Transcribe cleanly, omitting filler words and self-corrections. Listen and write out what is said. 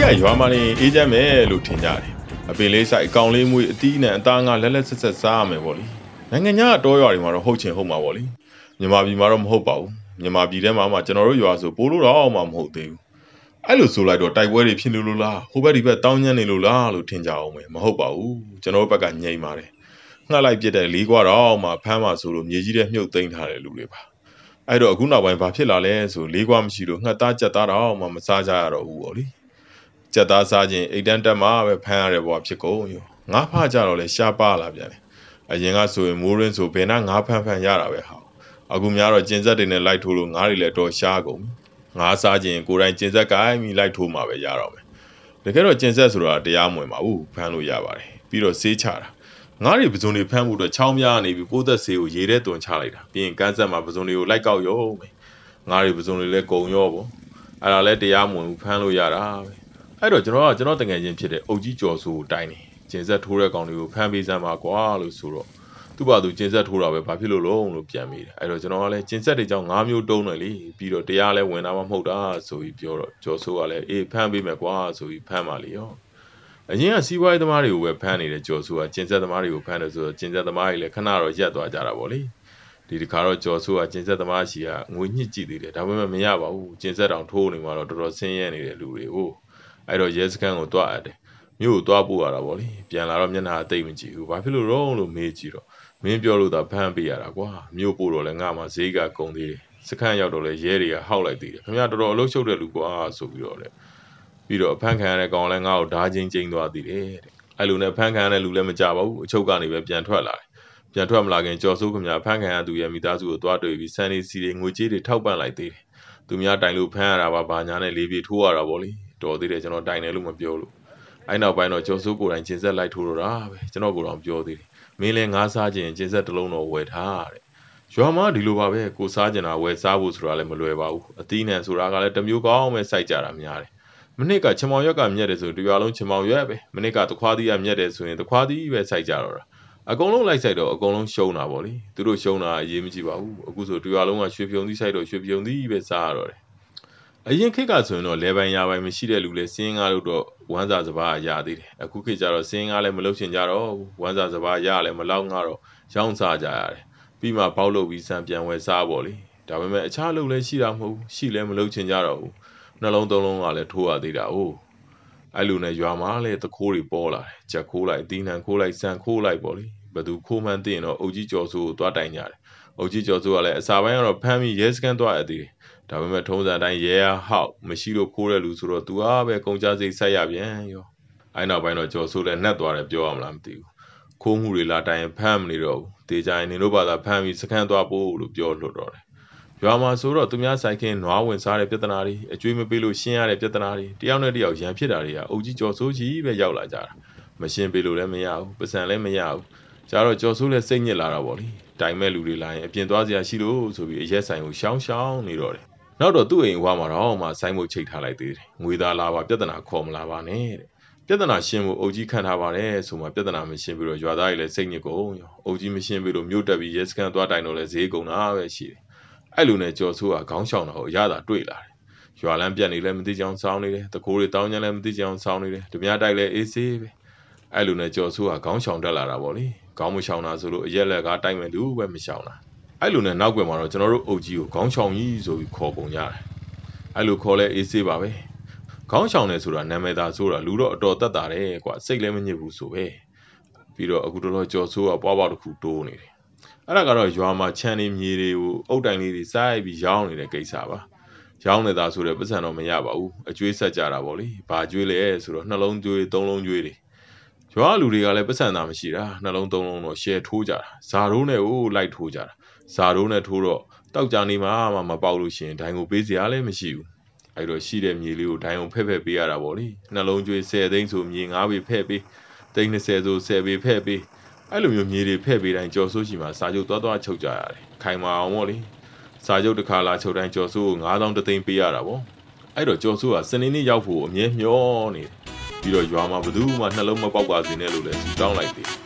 ရွာမှာနေအေးချမ်းမယ်လို့ထင်ကြတယ်အပင်လေးဆိုင်အကောင်လေးမွေးအတီးနဲ့အသားငါလက်လက်ဆက်ဆက်စားရမယ်ပေါ့လေနိုင်ငံခြားကတောရွာတွေမှာတော့ဟုတ်ချင်ဟုတ်မှာပေါ့လေမြန်မာပြည်မှာတော့မဟုတ်ပါဘူးမြန်မာပြည်ထဲမှာမှကျွန်တော်တို့ရွာဆိုပိုးလို့တော့မှမဟုတ်သေးဘူးအဲ့လိုဆိုလိုက်တော့တိုက်ပွဲတွေဖြစ်လို့လားဟိုဘက်ဒီဘက်တောင်းညံ့နေလို့လားလို့ထင်ကြအောင်ပဲမဟုတ်ပါဘူးကျွန်တော်တို့ဘက်ကညိမ့်ပါတယ်ငှက်လိုက်ပြစ်တဲ့လေးကွာတော့မှဖမ်းမှဆိုလို့မြေကြီးထဲမြုပ်သိမ်းထားတဲ့လူတွေပါအဲ့တော့အခုနောက်ပိုင်းဘာဖြစ်လာလဲဆိုလေးကွာမရှိလို့ငှက်သားကြက်သားတော့မှမစားကြရတော့ဘူးပေါ့လေကြက်သားစားခြင်းအိတ်တန်းတက်မှာပဲဖမ်းရတဲ့ဘဝဖြစ်ကုန်ရောငါးဖားကြတော့လဲရှားပါလာပြန်တယ်အရင်ကဆိုရင်မိုးရင်းဆိုဘယ်နှငါးဖမ်းရတာပဲဟာအခုများတော့ကျင်ဆက်တွေနဲ့လိုက်ထိုးလို့ငါးတွေလည်းတော့ရှားကုန်ငါးစားခြင်းကိုယ်တိုင်ကျင်ဆက်ကိုင်းပြီးလိုက်ထိုးမှာပဲရတော့မယ်တကယ်တော့ကျင်ဆက်ဆိုတာတရားမဝင်ပါဘူးဖမ်းလို့ရပါတယ်ပြီးတော့ဆေးချတာငါးတွေပစုံတွေဖမ်းမှုတော့ချောင်းများနေပြီးပိုးသက်ဆေးကိုရေထဲတွန်ချလိုက်တာပြီးရင်ကန်းဆက်မှာပစုံတွေကိုလိုက်ကောက်ရောမယ်ငါးတွေပစုံတွေလည်းကုံရောပေါ့အဲ့ဒါလည်းတရားမဝင်ဘူးဖမ်းလို့ရတာပဲအဲ့တော့ကျွန်တော်တငယ်ချင်းဖြစ်တဲ့အုပ်ကြီးကျော်စိုးကိုတိုင်းနေကျင်ဆက်ထိုးတဲ့ကောင်တွေကိုဖမ်းပေးစမ်းပါကွာလို့ဆိုတော့သူ့ဘာသူကျင်ဆက်ထိုးတာပဲဘာဖြစ်လို့လို့ပြန်မိတယ်အဲ့တော့ကျွန်တော်ကလည်းကျင်ဆက်တွေကြောင့်၅မျိုးတုံးတယ်လေပြီးတော့တရားလည်းဝင်တာမှမဟုတ်တာဆိုပြီးပြောတော့ကျော်စိုးကလည်းအေးဖမ်းပေးမယ်ကွာဆိုပြီးဖမ်းပါလေရောအရင်ကစီးပွားရေးသမားတွေကိုပဲဖမ်းနေတဲ့ကျော်စိုးကကျင်ဆက်သမားတွေကိုဖမ်းတယ်ဆိုတော့ကျင်ဆက်သမားတွေလည်းခဏတော့ရက်သွားကြတာပေါ့လေဒီတခါတော့ကျော်စိုးကကျင်ဆက်သမားရှိကငွေညှစ်ကြည့်သေးတယ်ဒါပေမဲ့မရပါဘူးကျင်ဆက်တောင်ထိုးနေမှာတော့တော်တော်ဆင်းရဲနေတဲ့လူတွေကိုအဲ့တော့ရဲစခန်းကိုတွားရတယ်မြို့ကိုတွားပို့ရတာပေါ့လေပြန်လာတော့မျက်နှာအသိမကြည့်ဘူးဘာဖြစ်လို့လို့မေးကြည့်တော့မင်းပြောလို့သာဖမ်းပေးရတာကွာမြို့ပို့တော့လည်းငါမှဈေးကကုန်သေးတယ်စခန်းရောက်တော့လည်းရဲတွေကဟောက်လိုက်သေးတယ်ခင်ဗျာတော်တော်အလုပ်ရှုပ်တဲ့လူကွာဆိုပြီးတော့လေပြီးတော့ဖမ်းခံရတဲ့ကောင်လည်းငါ့ကိုဓာချင်းချင်းသွားသေးတယ်တဲ့အဲ့လိုနဲ့ဖမ်းခံရတဲ့လူလည်းမကြပါဘူးအချုပ်ကနေပဲပြန်ထွက်လာတယ်ပြန်ထွက်မလာခင်ကျော်စိုးခင်ဗျာဖမ်းခံရသူရဲ့မိသားစုကိုတွားတွေ့ပြီးစံနေစီတွေငွေကြေးတွေထောက်ပံ့လိုက်သေးတယ်သူများတိုင်လို့ဖမ်းရတာပါဘာညာနဲ့လေးပြေထိုးရတာပေါ့လေတော်သေးတယ်ကျွန်တော်တိုင်တယ်လို့မပြောလို့အဲ့နောက်ပိုင်းတော့ကျော်စိုးကိုယ်တိုင်ကျင်ဆက်လိုက်ထိုးတော့တာပဲကျွန်တော်ကိုယ်တော်ပြောသေးတယ်မင်းလည်းငါးစားခြင်းကျင်ဆက်တစ်လုံးတော့ဝယ်ထားတဲ့ရွာမှာဒီလိုပါပဲကိုစားကျင်တာဝယ်စားဖို့ဆိုတာလည်းမလွယ်ပါဘူးအသီးနှံဆိုတာကလည်းတစ်မျိုးကောင်းပဲစိုက်ကြတာများတယ်မနစ်ကချမောင်ရွက်ကမြက်တယ်ဆိုတရွာလုံးချမောင်ရွက်ပဲမနစ်ကတခွားသီးကမြက်တယ်ဆိုရင်တခွားသီးပဲစိုက်ကြတော့တာအကုန်လုံးလိုက်စိုက်တော့အကုန်လုံးရှုံးတာပေါ့လေသူတို့ရှုံးတာအရေးမကြီးပါဘူးအခုဆိုတရွာလုံးကရွှေပြုံသီးစိုက်တော့ရွှေပြုံသီးပဲစားရတော့တယ်အရင်ခေတ်ကဆိုရင်တော့လေပိုင်ရပိုင်မရှိတဲ့လူလည်းစင်းကားလို့တော့ဝမ်းစာစပါးရသေးတယ်အခုခေတ်ကျတော့စင်းကားလည်းမလုပ်ချင်ကြတော့ဝမ်းစာစပါးရလည်းမလောက်ငါတော့ရောင်းစားကြရတယ်ပြီးမှပေါက်လုပ်ပြီးစံပြန်ဝယ်စားပေါ့လေဒါပေမဲ့အခြားလုပ်လည်းရှိတာမဟုတ်ဘူးရှိလည်းမလုပ်ချင်ကြတော့ဘူးနှလုံးသုံးလုံးကလည်းထိုးရသေးတာ哦အဲ့လိုနဲ့ရွာမှာလည်းတခိုးတွေပေါ်လာတယ်ချက်ခိုးလိုက်အသီးနှံခိုးလိုက်စံခိုးလိုက်ပေါ့လေဘသူခိုးမှန်းသိရင်တော့အုပ်ကြီးကျော်စိုးကိုသွားတိုင်ကြတယ်အုပ်ကြီးကျော်စိုးကလည်းအစာပိုင်းကတော့ဖမ်းပြီးရဲစခန်းသွားရသေးတယ်ဒါပေမဲ့ထုံးစံတိုင်းရဲဟောက်မရှိလို့ခိုးတဲ့လူဆိုတော့သူအားပဲကုန်ကြစိတ်ဆက်ရပြန်ရောအဲ့နောက်ပိုင်းတော့ကျော်စိုးလည်းနှက်သွားတယ်ပြောရမလားမသိဘူးခိုးမှုတွေလာတိုင်ဖမ်းမနေတော့ဘူးတေချာရင်နင်တို့ဘာသာဖမ်းပြီးစခန်းသွားပို့လို့ပြောလွတ်တော့တယ်ရွာမှာဆိုတော့သူများဆိုင်ခင်းနွားဝင်စားတဲ့ပြဿနာတွေအကျွေးမပေးလို့ရှင်းရတဲ့ပြဿနာတွေတယောက်နဲ့တယောက်ရန်ဖြစ်တာတွေကအုပ်ကြီးကျော်စိုးကြီးပဲရောက်လာကြတာမရှင်းပေးလို့လည်းမရဘူးပတ်စံလည်းမရဘူးကျတော့ကျော်စိုးလည်းစိတ်ညစ်လာတာပေါ့လေတိုင်မဲ့လူတွေလာရင်အပြင်သွားစရာရှိလို့ဆိုပြီးအရက်ဆိုင်ကိုရှောင်းနေတော့တယ်နောက်တော့သူ့အိမ်ဝါမှာတော့မှဆိုင်းမုတ်ချိတ်ထားလိုက်သေးတယ်ငွေသားလာပါပြဿနာခေါ်မလာပါနဲ့တဲ့ပြဿနာရှင်းဖို့အုပ်ကြီးခံထားပါတယ်ဆိုမှပြဿနာမရှင်းပြီးတော့ရွာသားတွေလည်းစိတ်ညစ်ကုန်ရောအုပ်ကြီးမရှင်းပြီးလို့မြို့တက်ပြီးရဲစခန်းသွားတိုင်တော့လည်းဈေးကုန်တာပဲရှိတယ်အဲ့လိုနဲ့ကျော်စိုးကခေါင်းရှောင်တာကိုအရသာတွေ့လာတယ်ရွာလမ်းပြတ်နေလည်းမသိကြအောင်စောင်းနေတယ်တကိုးတွေတောင်းကြလည်းမသိကြအောင်စောင်းနေတယ်ဓမြတိုက်လည်းအေးဆေးပဲအဲ့လိုနဲ့ကျော်စိုးကခေါင်းရှောင်တက်လာတာပေါ့လေခေါင်းမရှောင်တာဆိုလို့အရက်လက်ကတိုက်မဲ့သူပဲမရှောင်တာအဲ့လိုနဲ့နောက်ွယ်မှာတော့ကျွန်တော်တို့အုပ်ကြီးကိုခေါင်းရှောင်ကြီးဆိုပြီးခေါ်ပုံရတယ်အဲ့လိုခေါ်လဲအေးဆေးပါပဲခေါင်းရှောင်နေဆိုတာနာမည်သားဆိုတာလူတော့အတော်တက်တာတယ်ကွာစိတ်လည်းမညစ်ဘူးဆိုပဲပြီးတော့အခုတော့ကျော်စိုးကပွားပွားတစ်ခုတိုးနေတယ်အဲ့ဒါကတော့ရွာမှာခြံနေမြေတွေကိုအုတ်တိုင်လေးတွေစိုက်ပြီးရောင်းနေတဲ့ကိစ္စပါရောင်းနေတာဆိုတော့ပတ်စံတော့မရပါဘူးအကျွေးဆက်ကြတာပေါ့လေဘာကျွေးလဲဆိုတော့နှလုံးကျွေးသုံးလုံးကျွေးတွေရွာလူတွေကလည်းပတ်စံသာမရှိတာနှလုံးသုံးလုံးတော့ရှယ်ထိုးကြတာဇာရိုးနဲ့လိုက်ထိုးကြတာဇာရိုးနဲ့ထိုးတော့တောက်ကြနေမှမပေါက်လို့ရှိရင်ဒိုင်ကိုပေးစရာလည်းမရှိဘူးအဲ့တော့ရှိတဲ့မြေလေးကိုဒိုင်ကိုဖက်ပေးရတာပေါ့လေနှလုံးကျွေး10သိန်းဆိုမြေ9ပေဖက်ပေးသိန်း20ဆို10ပေဖက်ပေးအဲ့လိုမျိုးမြေတွေဖက်ပေးတိုင်းကျော်စိုးရှိမှစာချုပ်သွားချုပ်ကြရတယ်ခိုင်မာအောင်ပေါ့လေစာချုပ်တစ်ခါလာချုပ်တိုင်းကျော်စိုးကို9000တသိန်းပေးရတာပေါ့အဲ့တော့ကျော်စိုးကစနေနေ့ရောက်ဖို့အမြဲမျောနေတယ်ပြီးတော့ရွာမှာဘယ်သူမှနှလုံးမပေါက်ပါစေနဲ့လို့လည်းတောင်းလိုက်တယ်